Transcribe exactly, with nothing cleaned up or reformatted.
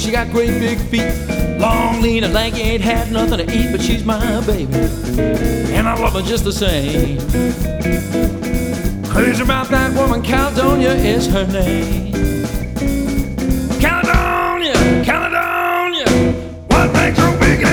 she got great big feet. Long, lean, and lanky, ain't had nothing to eat, but she's my baby, and I love her just the same. Crazy about that woman, Caledonia is her name.